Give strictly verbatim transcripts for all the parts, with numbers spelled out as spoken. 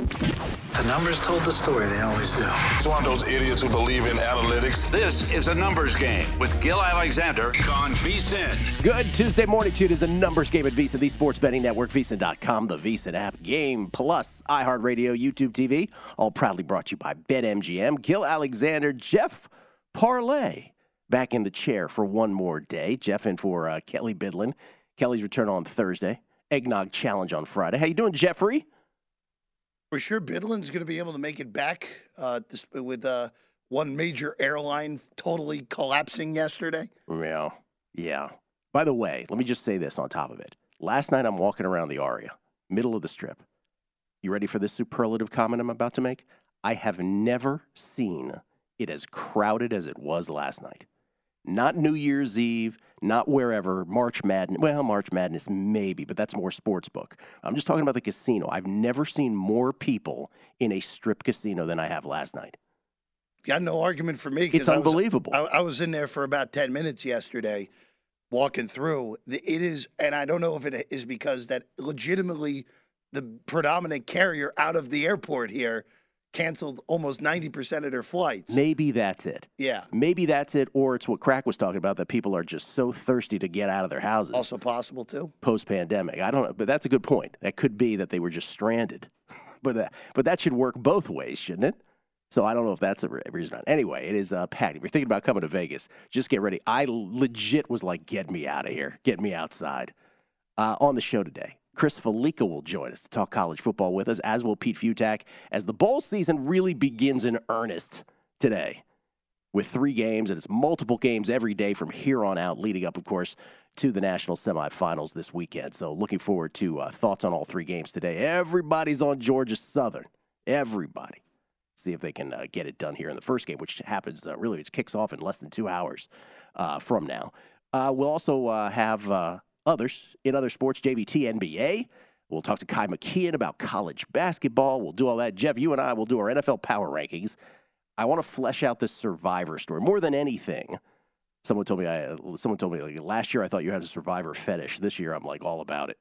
The numbers told the story. They always do. It's one of those idiots who believe in analytics. This is a numbers game with Gil Alexander on VSiN. Good Tuesday morning to you. It is a numbers game at VSiN, the sports betting network, VSiN dot com, the VSiN app, Game Plus, iHeartRadio, YouTube T V, all proudly brought to you by BetMGM. Gil Alexander, Jeff Parlay, back in the chair for one more day. Jeff in for uh, Kelly Bidlin. Kelly's return on Thursday. Eggnog Challenge on Friday. How you doing, Jeffrey? We're sure Bidlin's going to be able to make it back uh, this, with uh, one major airline totally collapsing yesterday. Yeah, yeah. By the way, let me just say this on top of it. Last night I'm walking around the Aria, middle of the Strip. You ready for this superlative comment I'm about to make? I have never seen it as crowded as it was last night. Not New Year's Eve, not wherever, March Madness. Well, March Madness maybe, but that's more sports book. I'm just talking about the casino. I've never seen more people in a strip casino than I have last night. Got no argument for me. It's unbelievable. I was, I, I was in there for about ten minutes yesterday walking through. It is, and I don't know if it is because that legitimately the predominant carrier out of the airport here canceled almost ninety percent of their flights. Maybe that's it. Yeah. Maybe that's it, or it's what Crack was talking about, that people are just so thirsty to get out of their houses. Also possible, too. Post-pandemic. I don't know, but that's a good point. That could be that they were just stranded. but, that, but that should work both ways, shouldn't it? So I don't know if that's a reason. Anyway, it is uh, packed. If you're thinking about coming to Vegas, just get ready. I legit was like, get me out of here. Get me outside. Uh, on the show today, Chris Felica will join us to talk college football with us, as will Pete Futak, as the bowl season really begins in earnest today with three games, and it's multiple games every day from here on out, leading up, of course, to the national semifinals this weekend. So looking forward to uh, thoughts on all three games today. Everybody's on Georgia Southern. Everybody. See if they can uh, get it done here in the first game, which happens, uh, really, it kicks off in less than two hours uh, from now. Uh, we'll also uh, have... Uh, Others in other sports, J V T N B A. We'll talk to Kai McKeon about college basketball. We'll do all that. Jeff, you and I will do our N F L power rankings. I want to flesh out this Survivor story more than anything. Someone told me, I, someone told me like, last year I thought you had a Survivor fetish. This year I'm like all about it.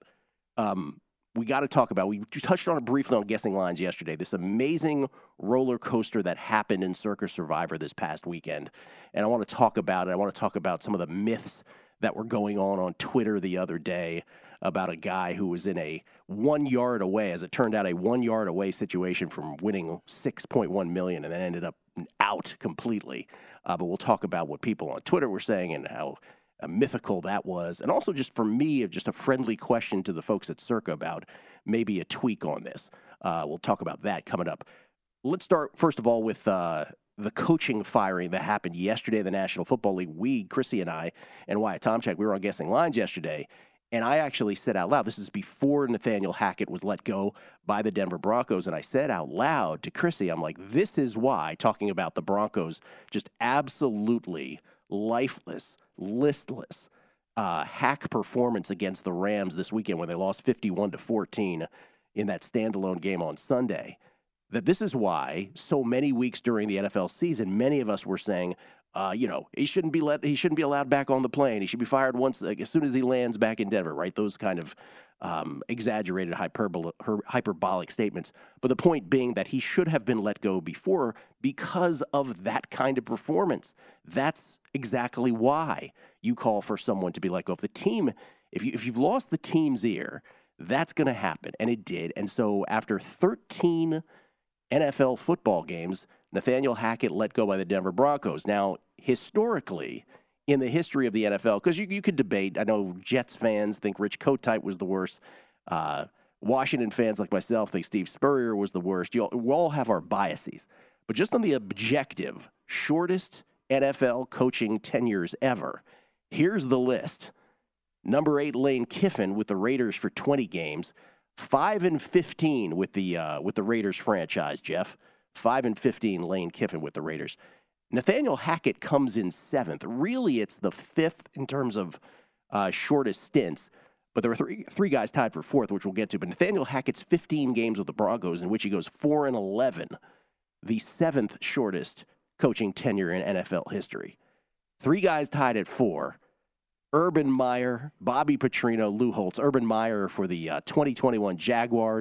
Um, we got to talk about, we touched on it briefly on Guessing Lines yesterday, this amazing roller coaster that happened in Circa Survivor this past weekend. And I want to talk about it. I want to talk about some of the myths that were going on on Twitter the other day about a guy who was in a one yard away, as it turned out, a one yard away situation from winning six point one million dollars and then ended up out completely. Uh, but we'll talk about what people on Twitter were saying and how uh, mythical that was. And also just for me, just a friendly question to the folks at Circa about maybe a tweak on this. Uh, we'll talk about that coming up. Let's start, first of all, with uh, the coaching firing that happened yesterday in the National Football League. We, Chrissy and I, and Wyatt Tomchak, we were on Guessing Lines yesterday, and I actually said out loud, this is before Nathaniel Hackett was let go by the Denver Broncos, and I said out loud to Chrissy, I'm like, this is why, talking about the Broncos, just absolutely lifeless, listless, uh, hack performance against the Rams this weekend when they lost fifty-one to fourteen in that standalone game on Sunday. That this is why so many weeks during the N F L season, many of us were saying, uh, you know, he shouldn't be let, he shouldn't be allowed back on the plane. He should be fired once, like, as soon as he lands back in Denver, right? Those kind of um, exaggerated hyperbol- hyperbolic statements. But the point being that he should have been let go before because of that kind of performance. That's exactly why you call for someone to be let go. If the team, if you if you've lost the team's ear, that's going to happen, and it did. And so after thirteen N F L football games, Nathaniel Hackett let go by the Denver Broncos. Now, historically, in the history of the N F L, because you, you could debate, I know Jets fans think Rich Kotite was the worst. Uh, Washington fans like myself think Steve Spurrier was the worst. You all, we all have our biases. But just on the objective, shortest N F L coaching tenures ever, here's the list. Number eight, Lane Kiffin with the Raiders for twenty games. Five and fifteen with the uh, with the Raiders franchise, Jeff. Five and fifteen, Lane Kiffin with the Raiders. Nathaniel Hackett comes in seventh. Really, it's the fifth in terms of uh, shortest stints. But there were three three guys tied for fourth, which we'll get to. But Nathaniel Hackett's fifteen games with the Broncos, in which he goes four and eleven, the seventh shortest coaching tenure in N F L history. Three guys tied at four. Urban Meyer, Bobby Petrino, Lou Holtz. Urban Meyer for the uh, twenty twenty-one Jaguars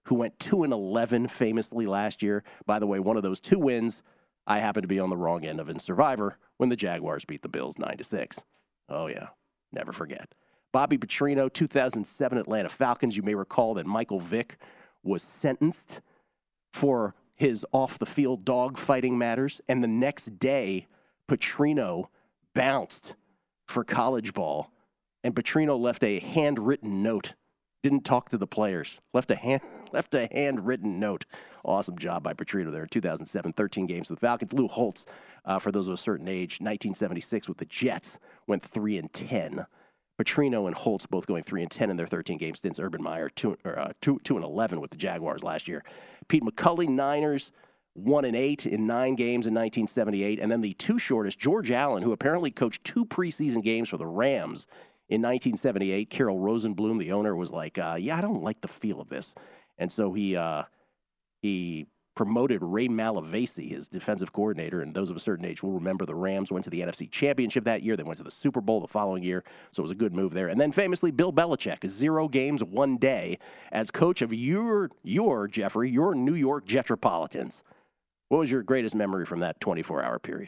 who went two and eleven famously last year. By the way, one of those two wins I happened to be on the wrong end of in Survivor when the Jaguars beat the Bills nine to six. Oh, yeah. Never forget. Bobby Petrino, two thousand seven Atlanta Falcons. You may recall that Michael Vick was sentenced for his off-the-field dog-fighting matters, and the next day, Petrino bounced for college ball, and Petrino left a handwritten note. Didn't talk to the players. Left a hand, left a handwritten note. Awesome job by Petrino there in two thousand seven, thirteen games with the Falcons. Lou Holtz, uh, for those of a certain age, nineteen seventy-six with the Jets, went three and ten. Petrino and Holtz both going three and ten in their thirteen game stints. Urban Meyer two, or, uh, two, two and eleven with the Jaguars last year. Pete McCulley, Niners, one and eight in nine games in nineteen seventy-eight. And then the two shortest, George Allen, who apparently coached two preseason games for the Rams in nineteen seventy-eight. Carol Rosenblum, the owner, was like, uh, yeah, I don't like the feel of this. And so he uh, he promoted Ray Malavasi, his defensive coordinator, and those of a certain age will remember the Rams went to the N F C Championship that year. They went to the Super Bowl the following year, so it was a good move there. And then famously, Bill Belichick, zero games, one day, as coach of your, your Jeffrey, your New York Jetropolitans. What was your greatest memory from that twenty-four hour period?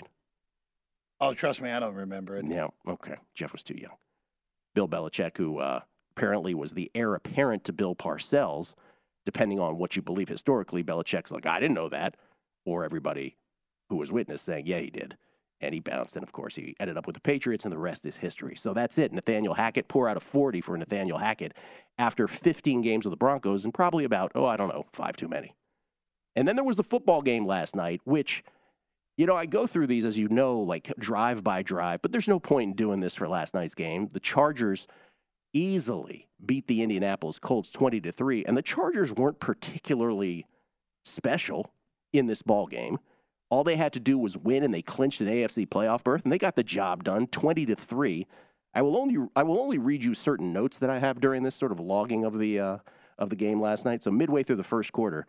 Oh, trust me, I don't remember it. Yeah, okay. Jeff was too young. Bill Belichick, who uh, apparently was the heir apparent to Bill Parcells, depending on what you believe historically. Belichick's like, I didn't know that. Or everybody who was witness saying, yeah, he did. And he bounced. And, of course, he ended up with the Patriots, and the rest is history. So that's it. Nathaniel Hackett, pour out a forty for Nathaniel Hackett after fifteen games with the Broncos and probably about, oh, I don't know, five too many. And then there was the football game last night, which, you know, I go through these, as you know, like drive by drive, but there's no point in doing this for last night's game. The Chargers easily beat the Indianapolis Colts twenty to three, and the Chargers weren't particularly special in this ball game. All they had to do was win, and they clinched an A F C playoff berth, and they got the job done twenty to three. I will only I will only read you certain notes that I have during this sort of logging of the uh, of the game last night. So midway through the first quarter,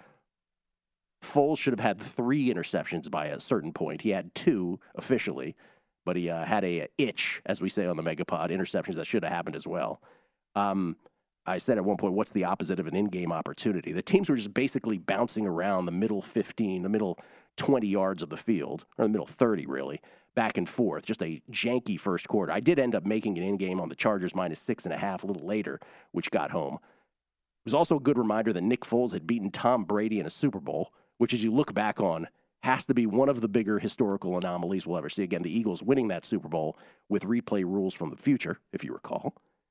Foles should have had three interceptions by a certain point. He had two officially, but he uh, had a, a itch, as we say on the Megapod, interceptions that should have happened as well. Um, I said at one point, what's the opposite of an in-game opportunity? The teams were just basically bouncing around the middle fifteen, the middle twenty yards of the field, or the middle thirty, really, back and forth. Just a janky first quarter. I did end up making an in-game on the Chargers minus six and a half a little later, which got home. It was also a good reminder that Nick Foles had beaten Tom Brady in a Super Bowl, which, as you look back on, has to be one of the bigger historical anomalies we'll ever see. Again, the Eagles winning that Super Bowl with replay rules from the future, if you recall.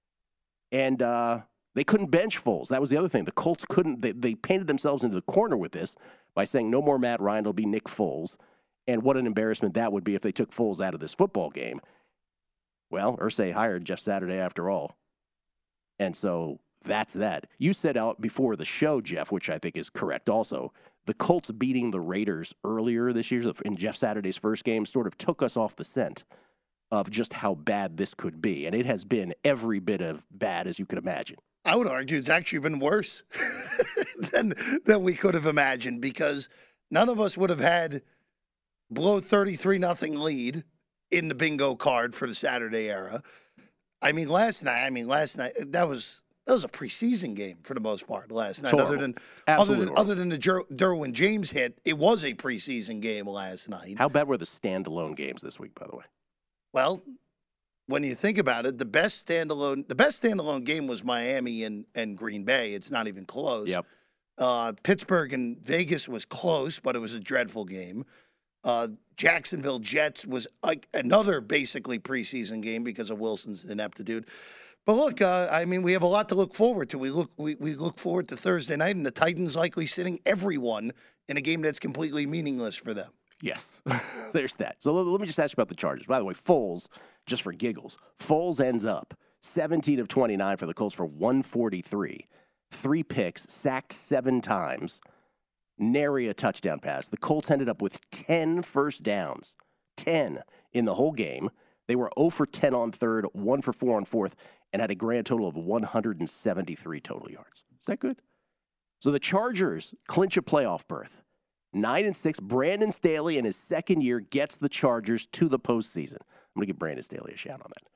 And uh, they couldn't bench Foles. That was the other thing. The Colts couldn't. They, they painted themselves into the corner with this by saying no more Matt Ryan, it'll be Nick Foles. And what an embarrassment that would be if they took Foles out of this football game. Well, Irsay hired Jeff Saturday after all. And so that's that. You said out before the show, Jeff, which I think is correct also, the Colts beating the Raiders earlier this year in Jeff Saturday's first game sort of took us off the scent of just how bad this could be. And it has been every bit of bad as you could imagine. I would argue it's actually been worse than, than we could have imagined, because none of us would have had blow thirty-three nothing lead in the bingo card for the Saturday era. I mean, last night, I mean, last night, that was that was a preseason game for the most part last night. Horrible. Other than Absolutely other than other than the Jer- Derwin James hit, it was a preseason game last night. How bad were the standalone games this week, by the way? Well, when you think about it, the best standalone the best standalone game was Miami and, and Green Bay. It's not even close. Yep. Uh, Pittsburgh and Vegas was close, but it was a dreadful game. Uh, Jacksonville Jets was like another basically preseason game because of Wilson's ineptitude. But look, uh, I mean, we have a lot to look forward to. We look we, we look forward to Thursday night, and the Titans likely sitting everyone in a game that's completely meaningless for them. Yes, there's that. So let, let me just ask you about the Chargers. By the way, Foles, just for giggles, Foles ends up seventeen of twenty-nine for the Colts for one forty-three. Three picks, sacked seven times, nary a touchdown pass. The Colts ended up with ten first downs, ten in the whole game. They were zero for ten on third, one for four on fourth, and had a grand total of one hundred seventy-three total yards. Is that good? So the Chargers clinch a playoff berth. Nine and six, Brandon Staley in his second year gets the Chargers to the postseason. I'm going to give Brandon Staley a shout on that.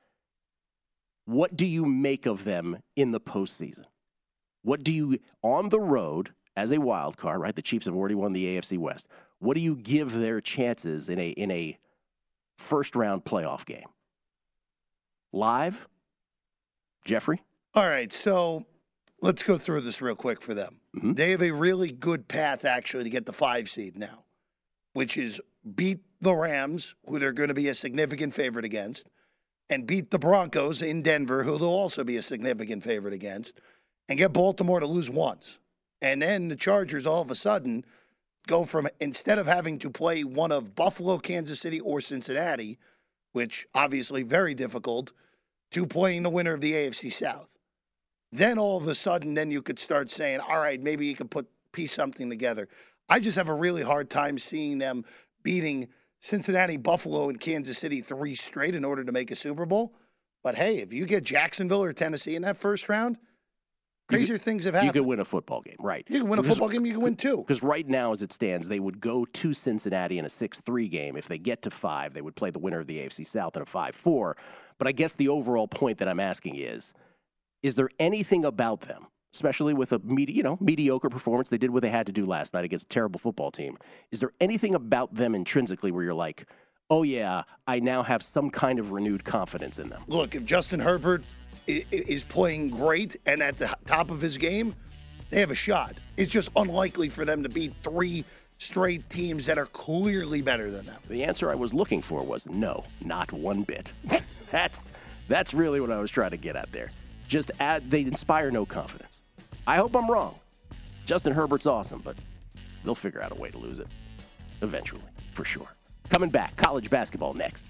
What do you make of them in the postseason? What do you, on the road, as a wild card, right? The Chiefs have already won the A F C West. What do you give their chances in a in a first round playoff game? Live, Jeffrey? All right, so let's go through this real quick for them. Mm-hmm. They have a really good path, actually, to get the five seed now, which is beat the Rams, who they're going to be a significant favorite against, and beat the Broncos in Denver, who they'll also be a significant favorite against, and get Baltimore to lose once. And then the Chargers all of a sudden go from, instead of having to play one of Buffalo, Kansas City, or Cincinnati, which obviously very difficult, to playing the winner of the A F C South. Then all of a sudden, then you could start saying, all right, maybe you could put piece something together. I just have a really hard time seeing them beating Cincinnati, Buffalo, and Kansas City three straight in order to make a Super Bowl. But hey, if you get Jacksonville or Tennessee in that first round, crazier could, things have happened. You can win a football game, right. You can win a because, football game, you can win two. Because right now, as it stands, they would go to Cincinnati in a six three game. If they get to five, they would play the winner of the A F C South in a five four. But I guess the overall point that I'm asking is, is there anything about them, especially with a medi- you know, mediocre performance, they did what they had to do last night against a terrible football team, is there anything about them intrinsically where you're like, oh yeah, I now have some kind of renewed confidence in them? Look, if Justin Herbert is playing great and at the top of his game, they have a shot. It's just unlikely for them to beat three straight teams that are clearly better than them. The answer I was looking for was no, not one bit. that's that's really what I was trying to get at there. Just add, they inspire no confidence. I hope I'm wrong. Justin Herbert's awesome, but they'll figure out a way to lose it eventually, for sure. Coming back, college basketball next.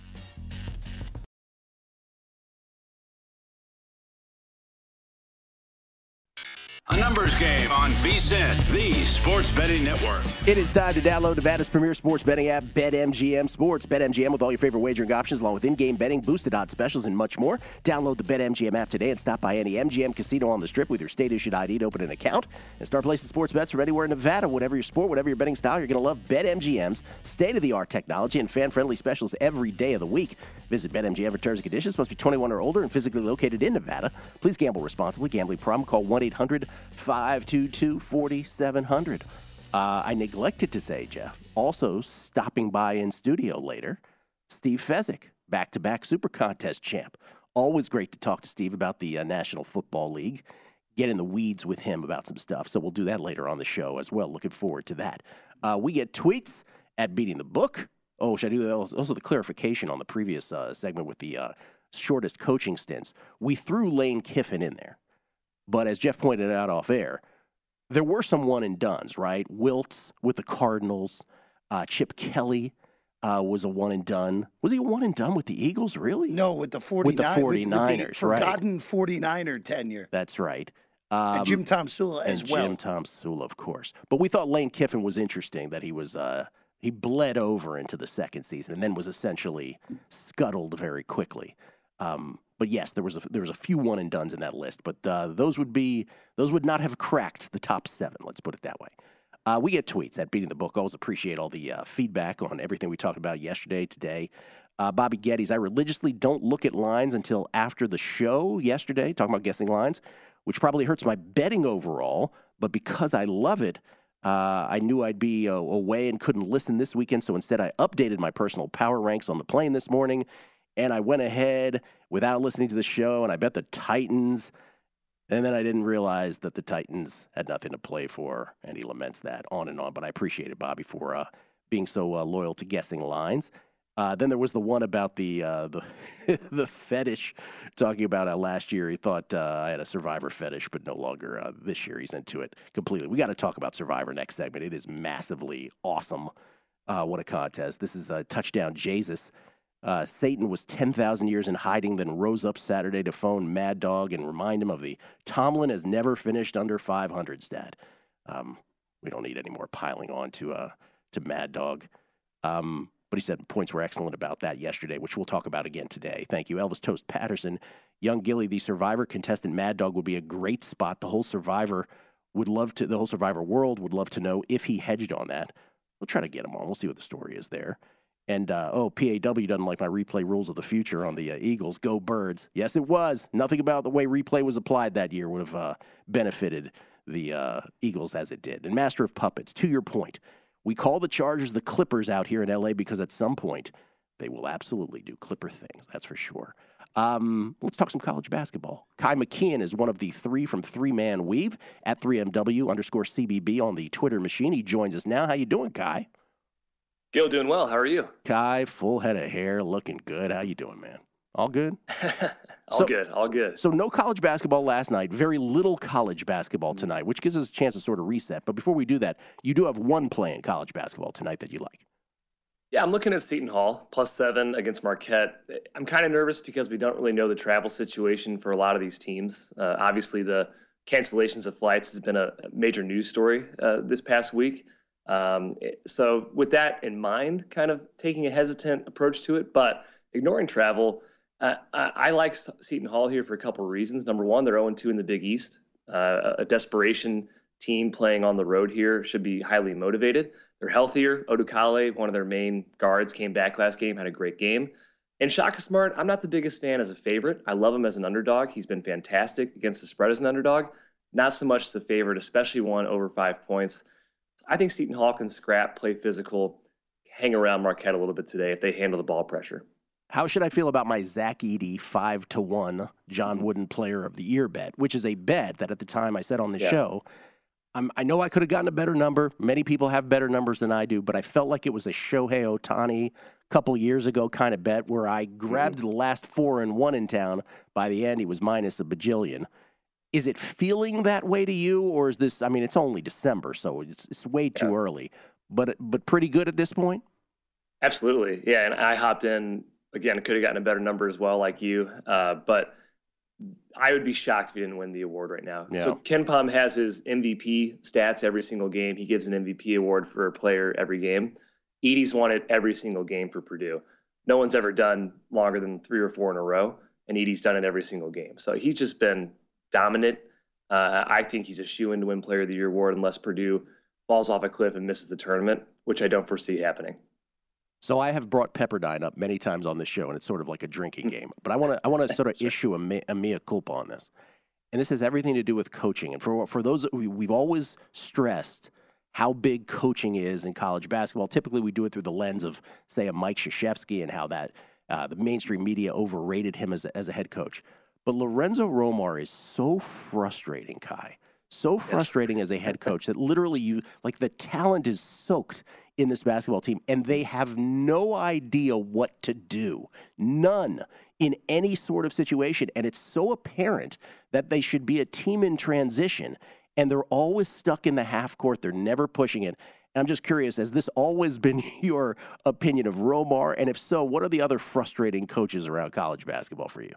A numbers game on V S I N, the Sports Betting Network. It is time to download Nevada's premier sports betting app, BetMGM Sports. BetMGM with all your favorite wagering options, along with in-game betting, boosted odds specials, and much more. Download the BetMGM app today and stop by any M G M casino on the Strip with your state-issued I D to open an account and start placing sports bets from anywhere in Nevada. Whatever your sport, whatever your betting style, you're going to love BetMGM's state-of-the-art technology and fan-friendly specials every day of the week. Visit BetMGM for terms and conditions. Must be twenty-one or older and physically located in Nevada. Please gamble responsibly. Gambling problem? Call one eight hundred five two two four seven zero zero. Uh, I neglected to say, Jeff, also stopping by in studio later, Steve Fezzik, back-to-back Super Contest champ. Always great to talk to Steve about the uh, National Football League, get in the weeds with him about some stuff. So we'll do that later on the show as well. Looking forward to that. Uh, we get tweets at Beating the Book. Oh, should I do that? Also the clarification on the previous uh, segment with the uh, shortest coaching stints. We threw Lane Kiffin in there. But as Jeff pointed out off air, there were some one-and-dones, right? Wiltz with the Cardinals. Uh, Chip Kelly uh, was a one-and-done. Was he a one-and-done with the Eagles, really? No, with the 49ers. With the 49ers, with, with the forgotten right. forty-niner tenure. That's right. Um, and Jim Tomsula as and well. Jim Tomsula, of course. But we thought Lane Kiffin was interesting, that he was uh, he bled over into the second season and then was essentially scuttled very quickly. Um, but yes, there was a there was a few one and dones in that list, but uh, those would be those would not have cracked the top seven. Let's put it that way. Uh, we get tweets at Beating the Book. Always appreciate all the uh, feedback on everything we talked about yesterday, today. Uh, Bobby Geddes, I religiously don't look at lines until after the show yesterday, talking about guessing lines, which probably hurts my betting overall. But because I love it, uh, I knew I'd be uh, away and couldn't listen this weekend. So instead, I updated my personal power ranks on the plane this morning. And I went ahead without listening to the show, and I bet the Titans. And then I didn't realize that the Titans had nothing to play for, and he laments that, on and on. But I appreciate it, Bobby, for uh, being so uh, loyal to guessing lines. Uh, then there was the one about the uh, the the fetish, talking about uh, last year he thought uh, I had a Survivor fetish, but no longer. Uh, this year he's into it completely. We got to talk about Survivor next segment. It is massively awesome. Uh, what a contest. This is a touchdown Jesus. Uh, Satan was ten thousand years in hiding, then rose up Saturday to phone Mad Dog and remind him of the Tomlin has never finished under five hundred stat. Um, we don't need any more piling on to uh, to Mad Dog. Um, but he said points were excellent about that yesterday, which we'll talk about again today. Thank you. Elvis Toast Patterson. Young Gilly, the Survivor contestant Mad Dog would be a great spot. The whole Survivor would love to, the whole Survivor world would love to know if he hedged on that. We'll try to get him on. We'll see what the story is there. And, uh, oh, P A W doesn't like my replay rules of the future on the uh, Eagles. Go Birds. Yes, it was. Nothing about the way replay was applied that year would have uh, benefited the uh, Eagles as it did. And Master of Puppets, to your point, we call the Chargers the Clippers out here in L A because at some point they will absolutely do Clipper things, that's for sure. Um, let's talk some college basketball. Kai McKeon is one of the three from Three Man Weave at three M W underscore C B B on the Twitter machine. He joins us now. How you doing, Kai? Gil, doing well. How are you? Kai, full head of hair, looking good. How you doing, man? All good? all so, good, all good. So no college basketball last night, very little college basketball tonight, which gives us a chance to sort of reset. But before we do that, you do have one play in college basketball tonight that you like. Yeah, I'm looking at Seton Hall, plus seven against Marquette. I'm kind of nervous because we don't really know the travel situation for a lot of these teams. Uh, obviously, the cancellations of flights has been a major news story uh, this past week. Um, so with that in mind, kind of taking a hesitant approach to it, but ignoring travel, uh, I, I like Seton Hall here for a couple of reasons. Number one, they're oh and two in the Big East. Uh, a desperation team playing on the road here should be highly motivated. They're healthier. Odukale, one of their main guards, came back last game, had a great game. And Shaka Smart, I'm not the biggest fan as a favorite. I love him as an underdog. He's been fantastic against the spread as an underdog. Not so much as a favorite, especially one over five points. I think Seton Hall can scrap, play physical, hang around Marquette a little bit today if they handle the ball pressure. How should I feel about my Zach Edey five to one John Wooden Player of the Year bet, which is a bet that at the time I said on the yeah. show, I'm, I know I could have gotten a better number. Many people have better numbers than I do, but I felt like it was a Shohei Ohtani a couple years ago kind of bet where I grabbed mm-hmm. the last four and one in town. By the end, he was minus a bajillion. Is it feeling that way to you, or is this, I mean, it's only December, so it's, it's way too yeah. early, but but pretty good at this point? Absolutely. Yeah, and I hopped in, again, could have gotten a better number as well like you, uh, but I would be shocked if he didn't win the award right now. Yeah. So Ken Pom has his M V P stats every single game. He gives an M V P award for a player every game. Edey's won it every single game for Purdue. No one's ever done longer than three or four in a row, and Edey's done it every single game. So he's just been dominant. Uh, I think he's a shoo-in to win Player of the Year award unless Purdue falls off a cliff and misses the tournament, which I don't foresee happening. So I have brought Pepperdine up many times on this show, and it's sort of like a drinking game. But I want to I want to sort of issue a, me, a mea culpa on this. And this has everything to do with coaching. And for for those, we, we've always stressed how big coaching is in college basketball. Typically, we do it through the lens of, say, a Mike Krzyzewski and how that uh, the mainstream media overrated him as a, as a head coach. But Lorenzo Romar is so frustrating, Kai. So frustrating yes. as a head coach that literally you, like the talent is soaked in this basketball team, and they have no idea what to do. None in any sort of situation. And it's so apparent that they should be a team in transition, and they're always stuck in the half court. They're never pushing it. And I'm just curious, has this always been your opinion of Romar? And if so, what are the other frustrating coaches around college basketball for you?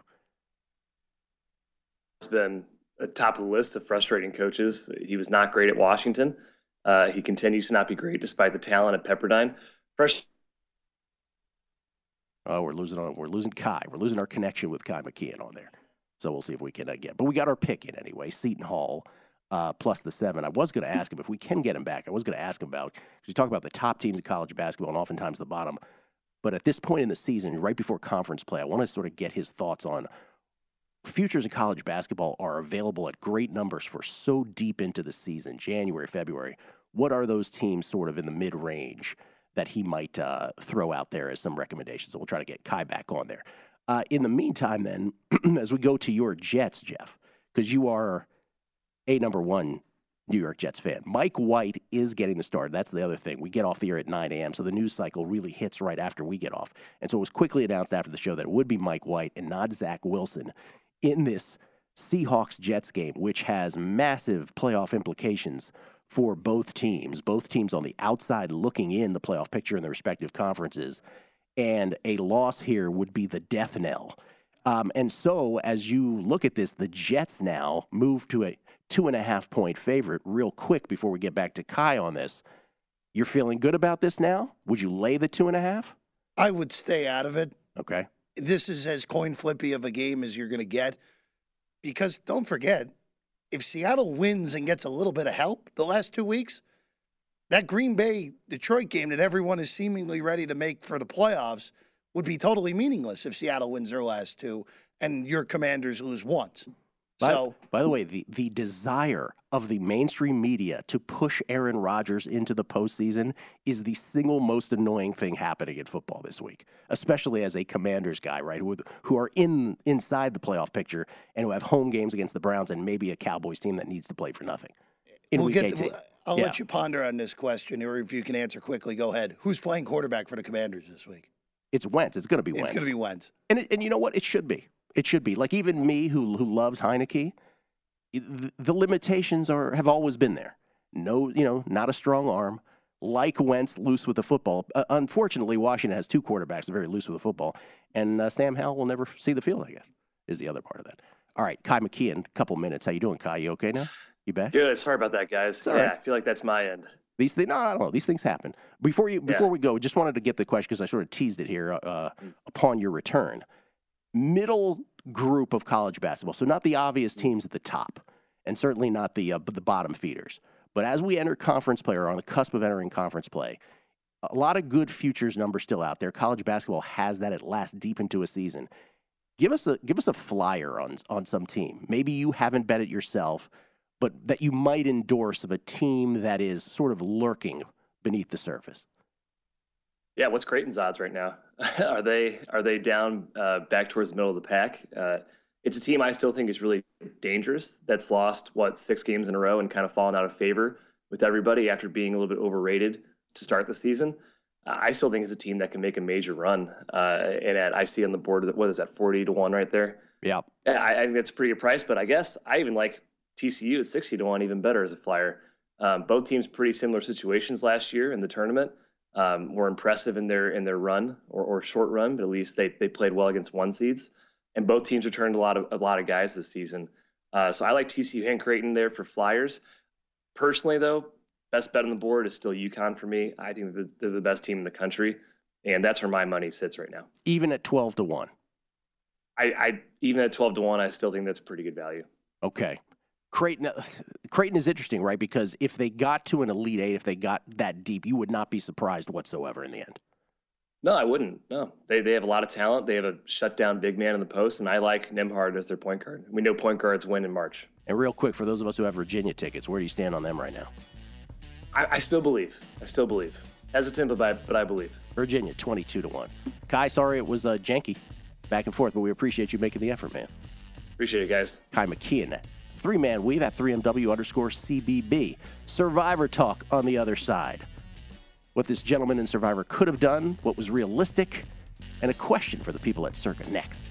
It's been at top of the list of frustrating coaches. He was not great at Washington. Uh, he continues to not be great despite the talent at Pepperdine. First, oh, we're losing on. We're losing Kai. We're losing our connection with Kai McKeon on there. So we'll see if we can uh, get. But we got our pick in anyway. Seton Hall uh, plus the seven. I was going to ask him if we can get him back. I was going to ask him about because you talk about the top teams in college basketball and oftentimes the bottom. But at this point in the season, right before conference play, I want to sort of get his thoughts on. Futures in college basketball are available at great numbers for so deep into the season, January, February. What are those teams sort of in the mid-range that he might uh, throw out there as some recommendations? So we'll try to get Kai back on there. Uh, in the meantime, then, as we go to your Jets, Jeff, because you are a number one New York Jets fan. Mike White is getting the start. That's the other thing. We get off the air at nine a.m., so the news cycle really hits right after we get off. And so it was quickly announced after the show that it would be Mike White and not Zach Wilson in this Seahawks-Jets game, which has massive playoff implications for both teams, both teams on the outside looking in the playoff picture in their respective conferences, and a loss here would be the death knell. Um, and so as you look at this, the Jets now move to a two-and-a-half-point favorite real quick before we get back to Kai on this. You're feeling good about this now? Would you lay the two-and-a-half? I would stay out of it. Okay. This is as coin flippy of a game as you're going to get because don't forget, if Seattle wins and gets a little bit of help the last two weeks, that Green Bay-Detroit game that everyone is seemingly ready to make for the playoffs would be totally meaningless if Seattle wins their last two and your Commanders lose once. By, So, by the way, the, the desire of the mainstream media to push Aaron Rodgers into the postseason is the single most annoying thing happening in football this week, especially as a Commanders guy, right, who, who are in inside the playoff picture and who have home games against the Browns and maybe a Cowboys team that needs to play for nothing. In we'll week get eighteen. to, I'll Yeah. let you ponder on this question, or if you can answer quickly, go ahead. Who's playing quarterback for the Commanders this week? It's Wentz. It's going to be It's Wentz. going to be Wentz. And, it, and you know what? It should be. It should be. Like even me who who loves Heineke, the, the limitations are have always been there. No, you know, not a strong arm. Like Wentz, loose with the football. Uh, unfortunately, Washington has two quarterbacks that are very loose with the football. And uh, Sam Howell will never see the field, I guess, is the other part of that. All right, Kai McKeon, couple minutes. How you doing, Kai? You okay now? You back? Good. Sorry about that, guys. all Yeah, right. I feel like that's my end. These things, no, I don't know. These things happen. Before you, before Yeah. we go, just wanted to get the question because I sort of teased it here. Uh, upon your return, middle group of college basketball, so not the obvious teams at the top, and certainly not the uh, the bottom feeders. But as we enter conference play, or on the cusp of entering conference play, a lot of good futures numbers still out there. College basketball has that at last deep into a season. Give us a give us a flyer on on some team. Maybe you haven't bet it yourself, but that you might endorse of a team that is sort of lurking beneath the surface. Yeah, what's Creighton's odds right now? are they are they down uh, back towards the middle of the pack? Uh, it's a team I still think is really dangerous. That's lost what six games in a row and kind of fallen out of favor with everybody after being a little bit overrated to start the season. Uh, I still think it's a team that can make a major run. Uh, and at, I see on the board that what is that forty to one right there? Yeah, Yeah, I, I think that's a pretty good price. But I guess I even like T C U at sixty to one even better as a flyer. Um, both teams pretty similar situations last year in the tournament. Um, were impressive in their in their run or, or short run, but at least they they played well against one seeds. And both teams returned a lot of a lot of guys this season. Uh, so I like T C U and Creighton there for flyers. Personally, though, best bet on the board is still UConn for me. I think they're, they're the best team in the country, and that's where my money sits right now. even at twelve to one. I, I even at twelve to one, I still think that's pretty good value. Okay. Creighton, Creighton is interesting, right? Because if they got to an Elite Eight, if they got that deep, you would not be surprised whatsoever in the end. No, I wouldn't. No, they they have a lot of talent. They have a shutdown big man in the post, and I like Nembhard as their point guard. We know point guards win in March. And real quick, for those of us who have Virginia tickets, where do you stand on them right now? I, I still believe. I still believe. Hesitant, but I, but I believe. Virginia, twenty-two to one. Kai, sorry it was uh, janky back and forth, but we appreciate you making the effort, man. Appreciate it, guys. Kai McKeon, three-man weave at three M W underscore C B B. Survivor talk on the other side. What this gentleman in Survivor could have done, what was realistic, and a question for the people at Circa next.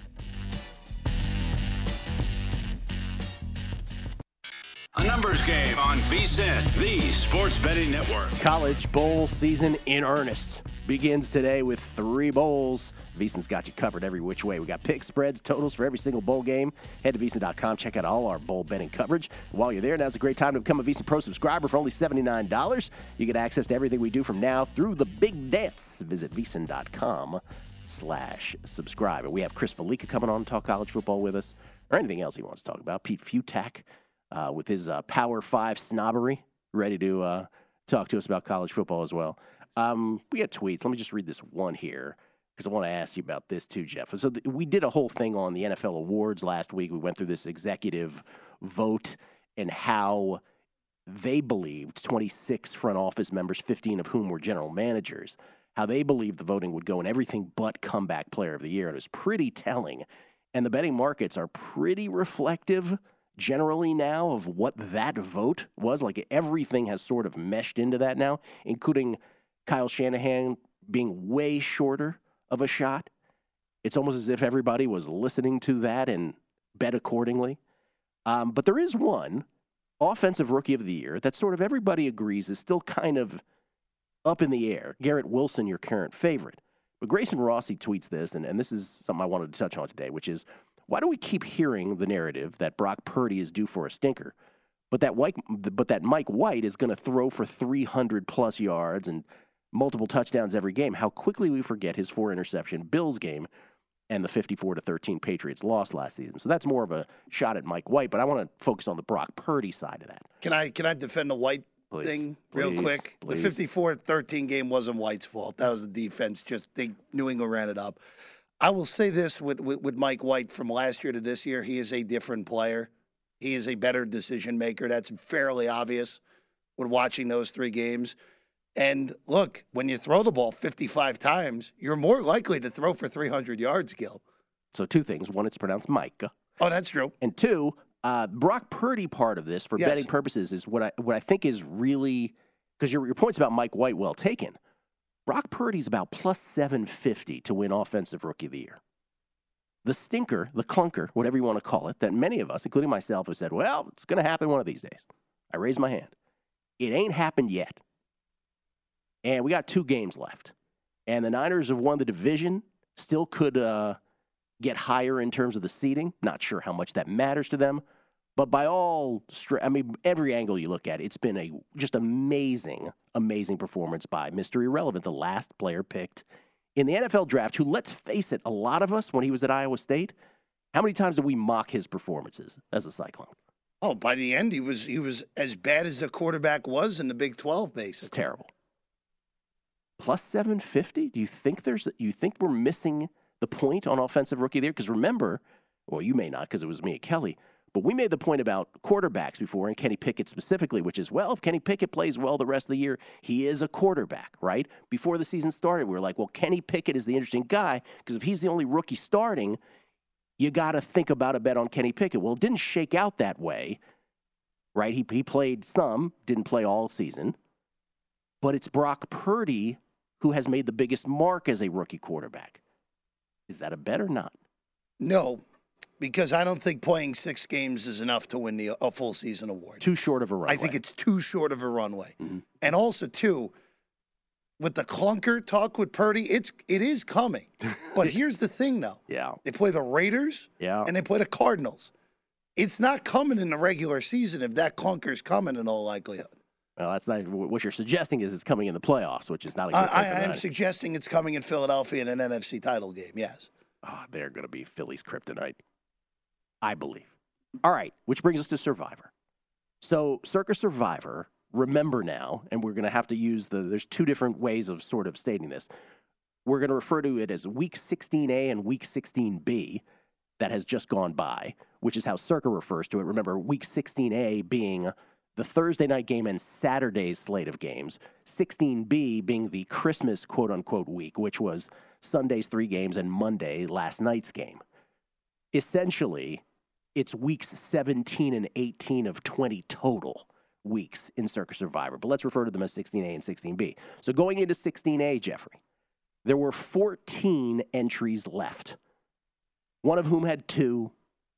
A numbers game on V S I N, the sports betting network. College bowl season in earnest begins today with three bowls. VSiN's got you covered every which way. We got picks, spreads, totals for every single bowl game. Head to V S I N dot com. Check out all our bowl betting coverage. While you're there, now's a great time to become a VSiN Pro subscriber for only seventy-nine dollars. You get access to everything we do from now through the big dance. Visit V S I N dot com slash subscribe. And we have Chris Felica coming on to talk college football with us, or anything else he wants to talk about. Pete Futak uh, with his uh, Power Five snobbery, ready to uh, talk to us about college football as well. Um, we got tweets. Let me just read this one here, because I want to ask you about this too, Jeff. So th- we did a whole thing on the N F L awards last week. We went through this executive vote and how they believed, twenty-six front office members, fifteen of whom were general managers, how they believed the voting would go in everything but comeback player of the year. And it was pretty telling. And the betting markets are pretty reflective generally now of what that vote was. Like everything has sort of meshed into that now, including Kyle Shanahan being way shorter of a shot. It's almost as if everybody was listening to that and bet accordingly. Um, but there is one offensive rookie of the year that sort of everybody agrees is still kind of up in the air. Garrett Wilson, your current favorite. But Grayson Rossi tweets this, and, and this is something I wanted to touch on today, which is, why do we keep hearing the narrative that Brock Purdy is due for a stinker, but that White, but that Mike White is going to throw for three hundred plus yards and multiple touchdowns every game? How quickly we forget his four interception Bills game and the fifty-four to thirteen Patriots loss last season. So that's more of a shot at Mike White, but I want to focus on the Brock Purdy side of that. Can I can I defend the White Please, thing real please, quick? please. The fifty-four thirteen game wasn't White's fault. That was the defense. Just they New England ran it up. I will say this with, with, with Mike White from last year to this year, he is a different player. He is a better decision maker. That's fairly obvious when watching those three games. And look, when you throw the ball fifty-five times, you're more likely to throw for three hundred yards, Gil. So two things. One, it's pronounced Micah. Oh, that's true. And two, uh, Brock Purdy part of this, for Yes. betting purposes, is what I what I think is really, because your, your point's about Mike White well taken. Brock Purdy's about plus seven fifty to win Offensive Rookie of the Year. The stinker, the clunker, whatever you want to call it, that many of us, including myself, have said, well, it's going to happen one of these days. I raise my hand. It ain't happened yet. And we got two games left. And the Niners have won the division, still could uh, get higher in terms of the seeding. Not sure how much that matters to them. But by all, stra- I mean, every angle you look at, it's been a just amazing, amazing performance by Mister Irrelevant, the last player picked in the N F L draft, who, let's face it, a lot of us, when he was at Iowa State, how many times did we mock his performances as a Cyclone? Oh, by the end, he was he was as bad as the quarterback was in the Big twelve, basically. It's terrible. Plus seven fifty? Do you think there's? You think we're missing the point on Offensive Rookie of the Year? Because remember, well, you may not, because it was me and Kelly, but we made the point about quarterbacks before, and Kenny Pickett specifically, which is, well, if Kenny Pickett plays well the rest of the year, he is a quarterback, right? Before the season started, we were like, well, Kenny Pickett is the interesting guy, because if he's the only rookie starting, you got to think about a bet on Kenny Pickett. Well, it didn't shake out that way, right? He, he played some, didn't play all season, but it's Brock Purdy who has made the biggest mark as a rookie quarterback. Is that a bet or not? No, because I don't think playing six games is enough to win the a full season award. Too short of a runway. I think it's too short of a runway. Mm-hmm. And also, too, with the clunker talk with Purdy, it's it is coming. But here's the thing, though. Yeah. They play the Raiders Yeah. and they play the Cardinals. It's not coming in the regular season if that clunker's coming in all likelihood. Well, that's not what you're suggesting is it's coming in the playoffs, which is not a good I, thing for I the am Niners. suggesting it's coming in Philadelphia in an N F C title game, yes. Oh, they're going to be Philly's kryptonite, I believe. All right, which brings us to Survivor. So, Circa Survivor, remember now, and we're going to have to use the, there's two different ways of sort of stating this. We're going to refer to it as Week sixteen A and Week sixteen B that has just gone by, which is how Circa refers to it. Remember, Week sixteen A being the Thursday night game and Saturday's slate of games, sixteen B being the Christmas quote-unquote week, which was Sunday's three games and Monday, last night's game. Essentially, it's weeks seventeen and eighteen of twenty total weeks in Circa Survivor, but let's refer to them as sixteen A and sixteen B. So going into sixteen A, Jeffrey, there were fourteen entries left, one of whom had two,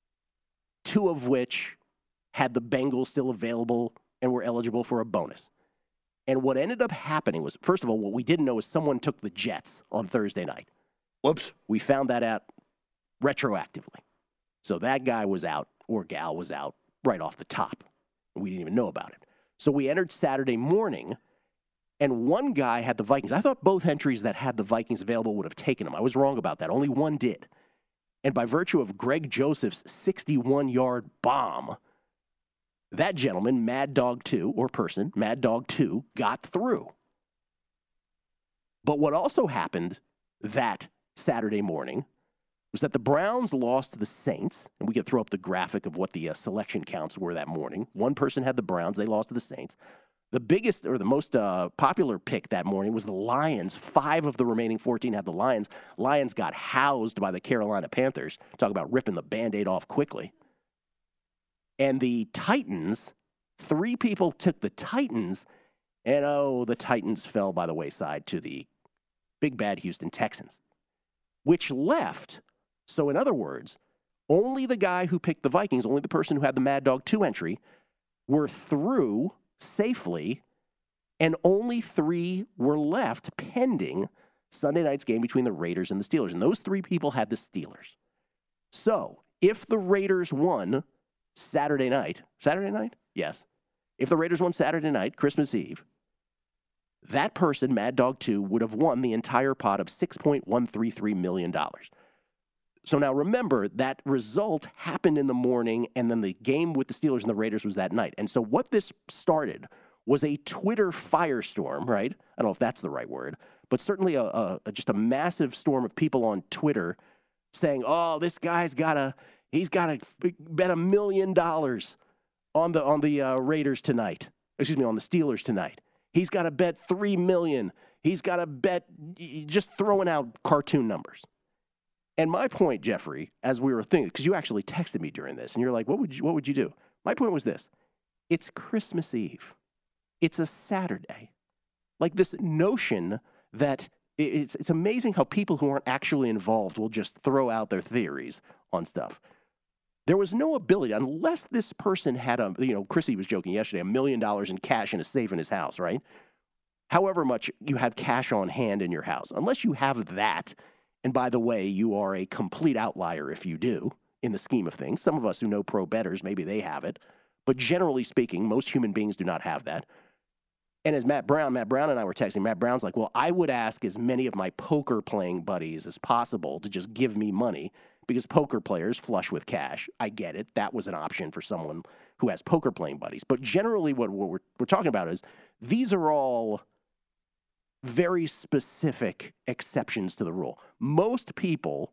two of which had the Bengals still available and were eligible for a bonus. And what ended up happening was, first of all, what we didn't know is someone took the Jets on Thursday night. Whoops. We found that out retroactively. So that guy was out, or gal was out, right off the top. We didn't even know about it. So we entered Saturday morning, and one guy had the Vikings. I thought both entries that had the Vikings available would have taken them. I was wrong about that. Only one did. And by virtue of Greg Joseph's sixty-one-yard bomb, that gentleman, Mad Dog two, or person, Mad Dog two, got through. But what also happened that Saturday morning was that the Browns lost to the Saints, and we could throw up the graphic of what the uh, selection counts were that morning. One person had the Browns. They lost to the Saints. The biggest or the most uh, popular pick that morning was the Lions. Five of the remaining fourteen had the Lions. Lions got housed by the Carolina Panthers. Talk about ripping the Band-Aid off quickly. And the Titans, three people took the Titans, and oh, the Titans fell by the wayside to the big bad Houston Texans, which left, so in other words, only the guy who picked the Vikings, only the person who had the Mad Dog two entry, were through safely, and only three were left pending Sunday night's game between the Raiders and the Steelers. And those three people had the Steelers. So if the Raiders won Saturday night, Saturday night? Yes. If the Raiders won Saturday night, Christmas Eve, that person, Mad Dog two, would have won the entire pot of six point one three three million dollars. So now remember, that result happened in the morning, and then the game with the Steelers and the Raiders was that night. And so what this started was a Twitter firestorm, right? I don't know if that's the right word, but certainly a, a, a just a massive storm of people on Twitter saying, "Oh, this guy's got a he's got to bet a million dollars on the on the uh, Raiders tonight. Excuse me, on the Steelers tonight. He's got to bet three million. He's got to bet." Just throwing out cartoon numbers. And my point, Jeffrey, as we were thinking, because you actually texted me during this, and you're like, "What would you What would you do?" My point was this: it's Christmas Eve. It's a Saturday. Like this notion that it's it's amazing how people who aren't actually involved will just throw out their theories on stuff. There was no ability, unless this person had a, you know, Chrissy was joking yesterday, a million dollars in cash in a safe in his house, right? However much you have cash on hand in your house, unless you have that, and by the way, you are a complete outlier if you do, in the scheme of things. Some of us who know pro bettors, maybe they have it. But generally speaking, most human beings do not have that. And as Matt Brown, Matt Brown and I were texting, Matt Brown's like, well, I would ask as many of my poker playing buddies as possible to just give me money because poker players flush with cash. I get it. That was an option for someone who has poker playing buddies. But generally what we're, we're talking about is these are all very specific exceptions to the rule. Most people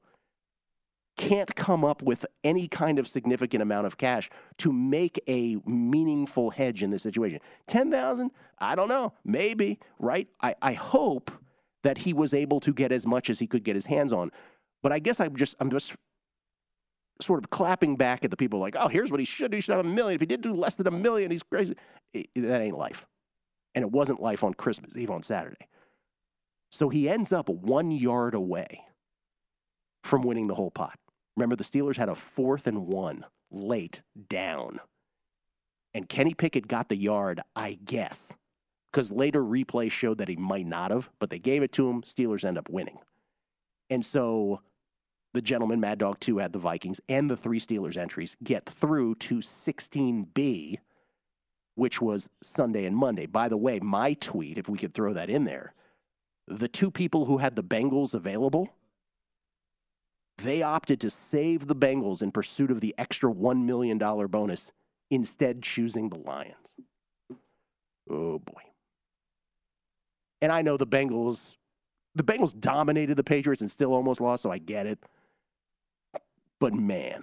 can't come up with any kind of significant amount of cash to make a meaningful hedge in this situation. ten thousand dollars? I don't know. Maybe, right? I, I hope that he was able to get as much as he could get his hands on. But I guess I'm just I'm just sort of clapping back at the people like, oh, here's what he should do. He should have a million. If he did do less than a million, he's crazy. It, that ain't life. And it wasn't life on Christmas Eve on Saturday. So he ends up one yard away from winning the whole pot. Remember, the Steelers had a fourth and one late down. And Kenny Pickett got the yard, I guess, because later replay showed that he might not have, but they gave it to him. Steelers end up winning. And so the gentleman, Mad Dog two, had the Vikings and the three Steelers entries get through to sixteen B, which was Sunday and Monday. By the way, my tweet, if we could throw that in there, the two people who had the Bengals available, they opted to save the Bengals in pursuit of the extra one million dollars bonus, instead choosing the Lions. Oh, boy. And I know the Bengals, the Bengals dominated the Patriots and still almost lost, so I get it. But, man,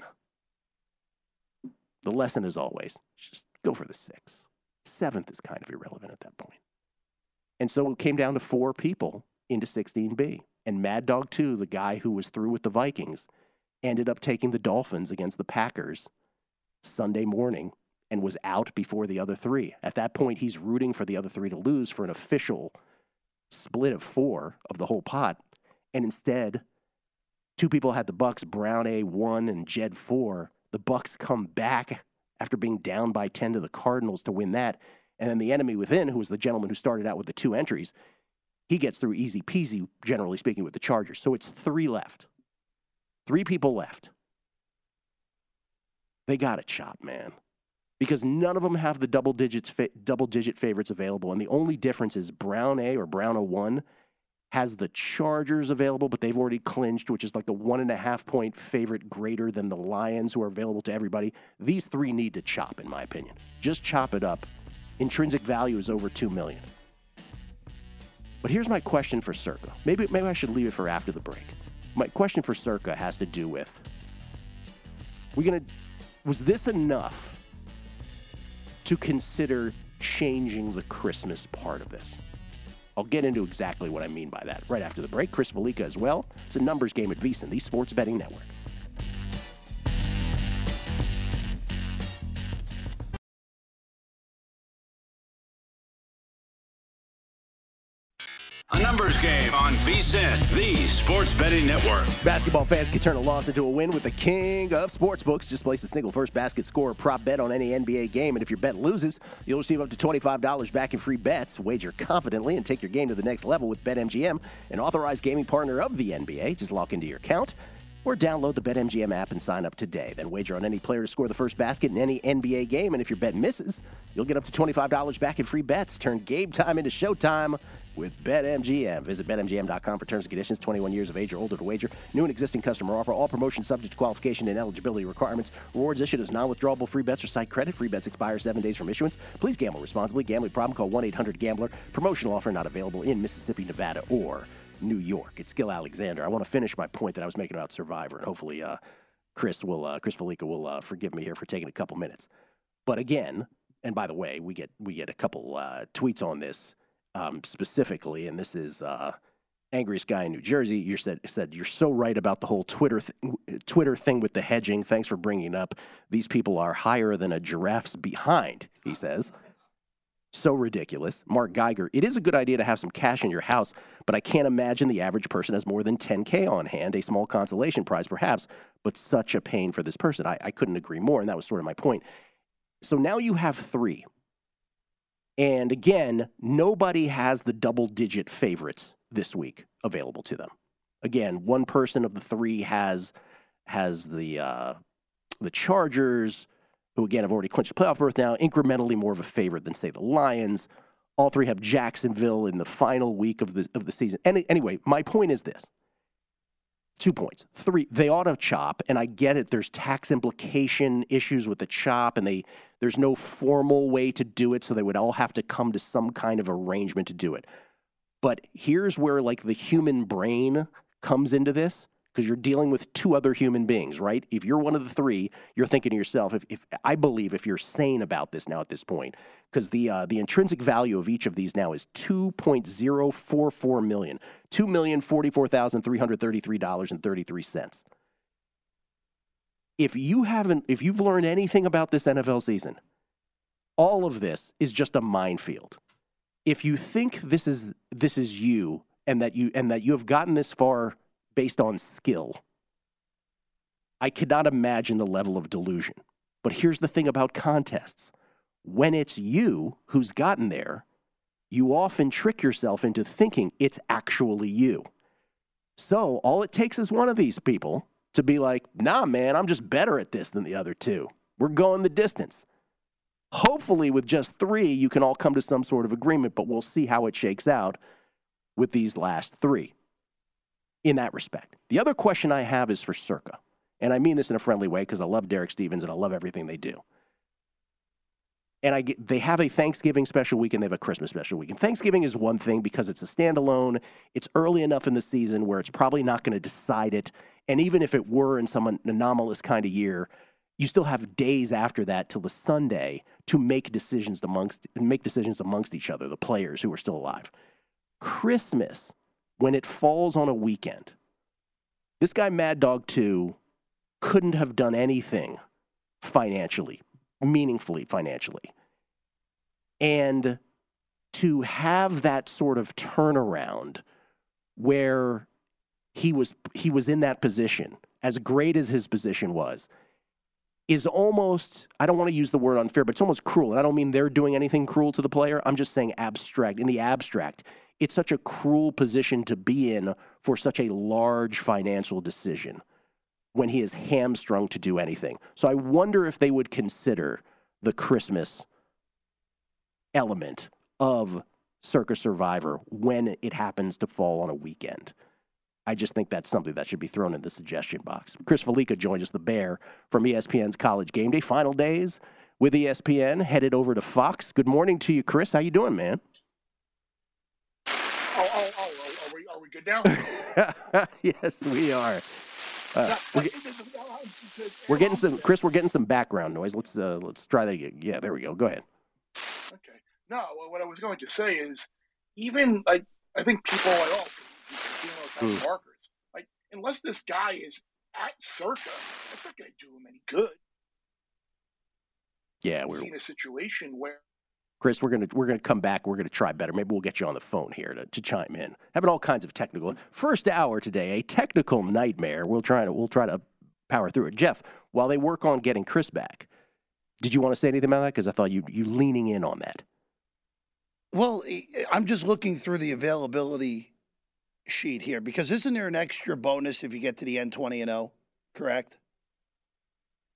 the lesson is always just go for the six. Seventh is kind of irrelevant at that point. And so it came down to four people into sixteen B. And Mad Dog two, the guy who was through with the Vikings, ended up taking the Dolphins against the Packers Sunday morning and was out before the other three. At that point, he's rooting for the other three to lose for an official split of four of the whole pot. And instead, two people had the Bucks, Brown A one and Jed four. The Bucks come back after being down by ten to the Cardinals to win that. And then the enemy within, who was the gentleman who started out with the two entries, he gets through easy peasy, generally speaking, with the Chargers. So it's three left. Three people left. They got it chopped, man. Because none of them have the double digits, fa- double digit favorites available. And the only difference is Brown A or Brown oh one has the Chargers available, but they've already clinched, which is like the one and a half point favorite greater than the Lions, who are available to everybody. These three need to chop, in my opinion. Just chop it up. Intrinsic value is over two million dollars. But here's my question for Circa. Maybe maybe I should leave it for after the break. My question for Circa has to do with, we gonna was this enough to consider changing the Christmas part of this? I'll get into exactly what I mean by that right after the break. Chris Valica as well. It's a numbers game at VSiN, the Sports Betting Network. A numbers game on VSiN, the Sports Betting Network. Basketball fans can turn a loss into a win with the king of sportsbooks. Just place a single first basket score prop bet on any N B A game, and if your bet loses, you'll receive up to twenty-five dollars back in free bets. Wager confidently and take your game to the next level with BetMGM, an authorized gaming partner of the N B A. Just log into your account or download the BetMGM app and sign up today. Then wager on any player to score the first basket in any N B A game, and if your bet misses, you'll get up to twenty-five dollars back in free bets. Turn game time into showtime with BetMGM. Visit Bet M G M dot com for terms and conditions. twenty-one years of age or older to wager. New and existing customer offer. All promotions subject to qualification and eligibility requirements. Rewards issued as non-withdrawable free bets or site credit. Free bets expire seven days from issuance. Please gamble responsibly. Gambling problem? Call one eight hundred gambler. Promotional offer not available in Mississippi, Nevada, or New York. It's Gil Alexander. I want to finish my point that I was making about Survivor, and hopefully uh, Chris will, uh, Chris Felica will uh, forgive me here for taking a couple minutes. But again, and by the way, we get we get a couple uh, tweets on this. Um, specifically, and this is uh, Angriest Guy in New Jersey. You said said you're so right about the whole Twitter th- Twitter thing with the hedging. Thanks for bringing it up. These people are higher than a giraffe's behind, he says. So ridiculous. Mark Geiger, it is a good idea to have some cash in your house, but I can't imagine the average person has more than ten K on hand. A small consolation prize, perhaps, but such a pain for this person. I, I couldn't agree more, and that was sort of my point. So now you have three. And again, nobody has the double-digit favorites this week available to them. Again, one person of the three has has the uh, the Chargers, who again have already clinched a playoff berth now, incrementally more of a favorite than say the Lions. All three have Jacksonville in the final week of the of the season. Any, anyway, my point is this. Two points. Three, they ought to chop, and I get it. There's tax implication issues with the chop, and they there's no formal way to do it, so they would all have to come to some kind of arrangement to do it. But here's where, like, the human brain comes into this, because you're dealing with two other human beings, right? If you're one of the three, you're thinking to yourself, if, if I believe if you're sane about this now at this point, because the uh, the intrinsic value of each of these now is two point zero four four million dollars, two million forty-four thousand three hundred thirty-three dollars and thirty-three cents. If you haven't, if you've learned anything about this N F L season, all of this is just a minefield. If you think this is this is you and that you and that you have gotten this far based on skill, I cannot imagine the level of delusion. But here's the thing about contests. When it's you who's gotten there, you often trick yourself into thinking it's actually you. So all it takes is one of these people to be like, nah, man, I'm just better at this than the other two. We're going the distance. Hopefully with just three, you can all come to some sort of agreement, but we'll see how it shakes out with these last three in that respect. The other question I have is for Circa, and I mean this in a friendly way because I love Derek Stevens and I love everything they do. And I get, they have a Thanksgiving special week and they have a Christmas special week. And Thanksgiving is one thing because it's a standalone. It's early enough in the season where it's probably not going to decide it. And even if it were in some anomalous kind of year, you still have days after that till the Sunday to make decisions amongst make decisions amongst each other, the players who are still alive. Christmas, when it falls on a weekend, this guy Mad Dog two couldn't have done anything financially, meaningfully financially. And to have that sort of turnaround where he was he was in that position, as great as his position was, is almost, I don't want to use the word unfair, but it's almost cruel. And I don't mean they're doing anything cruel to the player. I'm just saying abstract. In the abstract, it's such a cruel position to be in for such a large financial decision when he is hamstrung to do anything. So I wonder if they would consider the Christmas element of Circa Survivor when it happens to fall on a weekend. I just think that's something that should be thrown in the suggestion box. Chris Felica joined us, the Bear, from E S P N's College Game Day. Final days with E S P N, headed over to Fox. Good morning to you, Chris. How you doing, man? Oh, oh, oh, are we, are we good now? Yes, we are. Uh, we're, get, we're getting some, Chris. We're getting some background noise. Let's uh, let's try that again. Yeah, there we go. Go ahead. Okay. No, what I was going to say is, even like I think people like oh, you know, mm. markers. Like unless this guy is at Circa, that's not going to do him any good. Yeah, we're in a situation where. Chris, we're gonna we're gonna come back. We're gonna try better. Maybe we'll get you on the phone here to, to chime in. Having all kinds of technical first hour today, a technical nightmare. We'll try to we'll try to power through it. Jeff, while they work on getting Chris back, did you want to say anything about that? Because I thought you you leaning in on that. Well, I'm just looking through the availability sheet here because isn't there an extra bonus if you get to the N twenty and oh? Correct.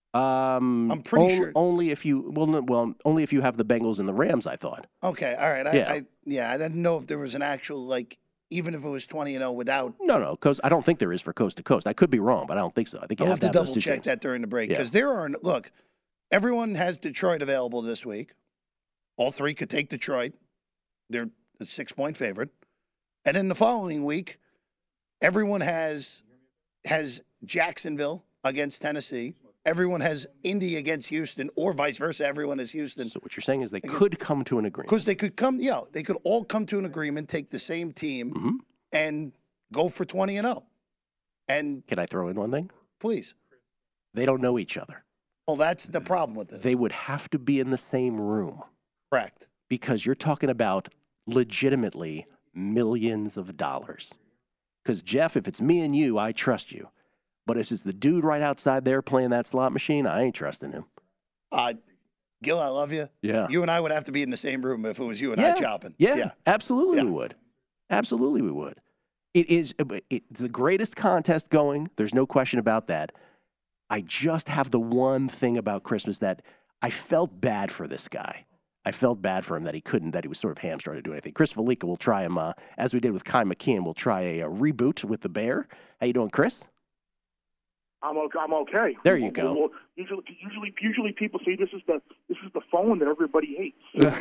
Um, I'm pretty on- sure. Only if you well, no, well, only if you have the Bengals and the Rams. I thought. Okay, all right. I, Yeah. I yeah, I didn't know if there was an actual like, even if it was twenty and zero without. No, no, coast. I don't think there is for coast to coast. I could be wrong, but I don't think so. I think you I'll have have to to have those double two check teams. that during the break Yeah. because there are look, everyone has Detroit available this week. All three could take Detroit. They're the six point favorite, and then the following week, everyone has has Jacksonville against Tennessee. Everyone has Indy against Houston, or vice versa. Everyone has Houston. So what you're saying is they Against- could come to an agreement. Because they could come, yeah, they could all come to an agreement, take the same team, Mhm. and go for twenty and zero. And Can I throw in one thing? please, They don't know each other. well, that's the problem with this. They would have to be in the same room correct. because you're talking about legitimately millions of dollars. Because Jeff, if it's me and you, I trust you. But if it's the dude right outside there playing that slot machine, I ain't trusting him. Uh, Gil, I love you. Yeah. You and I would have to be in the same room if it was you and yeah. I chopping. Yeah, yeah. absolutely Yeah. we would. Absolutely we would. It is it, the greatest contest going. There's no question about that. I just have the one thing about Christmas that I felt bad for this guy. I felt bad for him that he couldn't, that he was sort of hamstrung to do anything. Chris Valika will try him, uh, as we did with Kai McKeon, we'll try a, a reboot with the Bear. How you doing, Chris? I'm okay. I'm okay. There you go. Well, usually, usually, usually people say this is the this is the phone that everybody hates.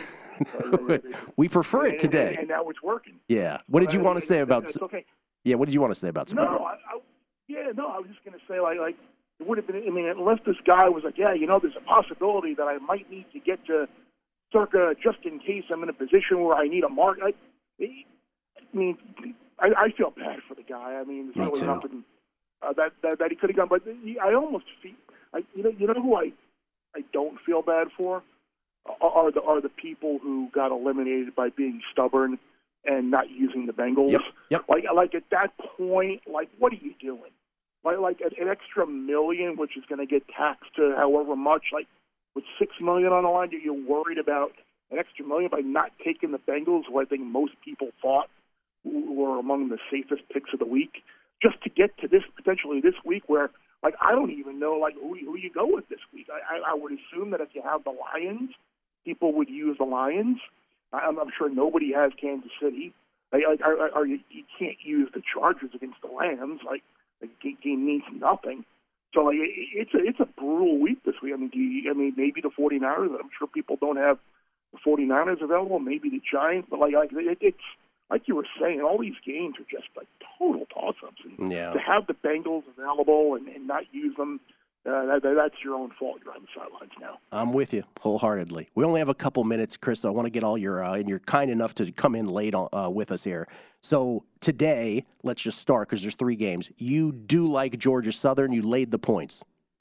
We prefer it And- today. and, and now it's working. Yeah. What did you Uh, want to say about? It's okay. Yeah. What did you want to say about? No, Survivor? I, I, yeah, no. I was just going to say, like, like it would have been. I mean, unless this guy was like, yeah, you know, there's a possibility that I might need to get to Circa just in case I'm in a position where I need a mark. I, I mean, I, I feel bad for the guy. I mean, there's Me really too. nothing uh, that, that that he could have done. But he, I almost feel, I, you know, you know who I, I don't feel bad for are, are the are the people who got eliminated by being stubborn and not using the Bengals. Yep, yep. Like like at that point, like what are you doing? Like like an, an extra million, which is going to get taxed to however much, like. With six million on the line, you're worried about an extra million by not taking the Bengals, who I think most people thought were among the safest picks of the week, just to get to this potentially this week, where like I don't even know like who, who you go with this week. I, I, I would assume that if you have the Lions, people would use the Lions. I'm, I'm sure nobody has Kansas City. Like, like are, are you, you can't use the Chargers against the Rams. Like the game means nothing. So like it, it's a it's a brutal week this week. I mean, do you, I mean maybe the 49ers. I'm sure people don't have the 49ers available. Maybe the Giants, but like like it, it's like you were saying, all these games are just like total toss-ups. And Yeah. to have the Bengals available and, and not use them, uh, that, that's your own fault. You're on the sidelines now. I'm with you wholeheartedly. We only have a couple minutes, Chris. So I want to get all your, uh, and you're kind enough to come in late on, uh, with us here. So today, let's just start because there's three games. You do like Georgia Southern. You laid the points.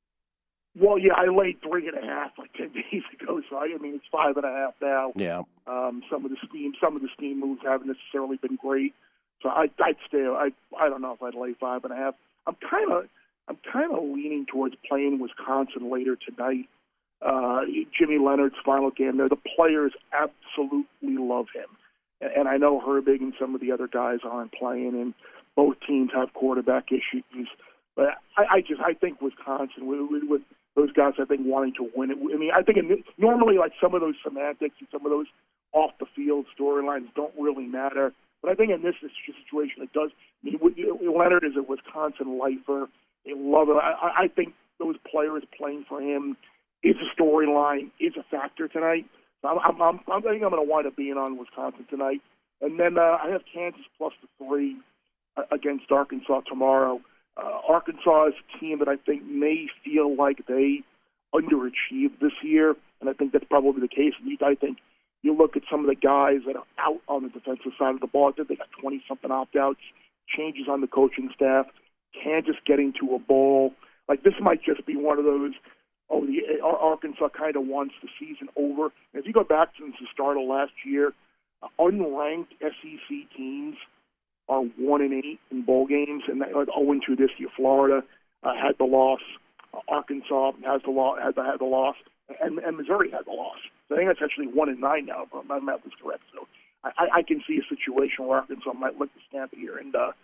Well, yeah, I laid three and a half like ten days ago. So I, I mean, it's five and a half now. Yeah. Um, some of the steam, some of the steam moves haven't necessarily been great. So I, I'd stay. I, I don't know if I'd lay five and a half. I'm kind of, I'm kind of leaning towards playing Wisconsin later tonight. Uh, Jimmy Leonard's final game there. The players absolutely love him, and, and I know Herbig and some of the other guys aren't playing, and both teams have quarterback issues. But I, I just, I think Wisconsin with, with, with those guys, I think wanting to win it. I mean, I think in, normally like some of those semantics and some of those off the field storylines don't really matter. But I think in this situation, it does. I mean, Leonard is a Wisconsin lifer. They love it. I, I think those players playing for him is a storyline, is a factor tonight. So I'm, I'm, I'm, I think I'm going to wind up being on Wisconsin tonight. And then uh, I have Kansas plus the three uh, against Arkansas tomorrow. Uh, Arkansas is a team that I think may feel like they underachieved this year, and I think that's probably the case. I think you look at some of the guys that are out on the defensive side of the ball. I think they got twenty-something opt-outs, changes on the coaching staff, Kansas getting to a bowl. Like, this might just be one of those, oh, the Arkansas kind of wants the season over. And if you go back since the start of last year, uh, unranked S E C teams are one and eight in bowl games, and like zero and two this year. Florida uh, had the loss, uh, Arkansas has the loss, had the, had the loss, and, and Missouri had the loss. So I think that's actually one and nine now, if my math is correct. So I, I can see a situation where Arkansas might lick the stamp here and uh,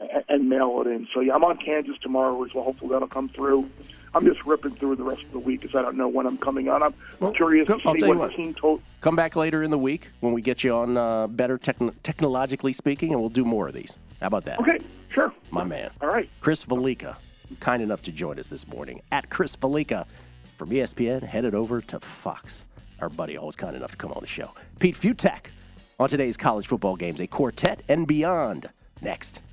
and, and mail it in. So yeah, I'm on Kansas tomorrow as well. Hopefully that'll come through. I'm just ripping through the rest of the week because I don't know when I'm coming on. I'm well, curious go, to I'll see what, what the team told. Come back later in the week when we get you on uh, better techn- technologically speaking, and we'll do more of these. How about that? Okay, sure. My man. All right. Chris Valika, kind enough to join us this morning. At Chris Valika from E S P N, headed over to Fox. Our buddy, always kind enough to come on the show. Pete Futak on today's college football games, a quartet and beyond. Next.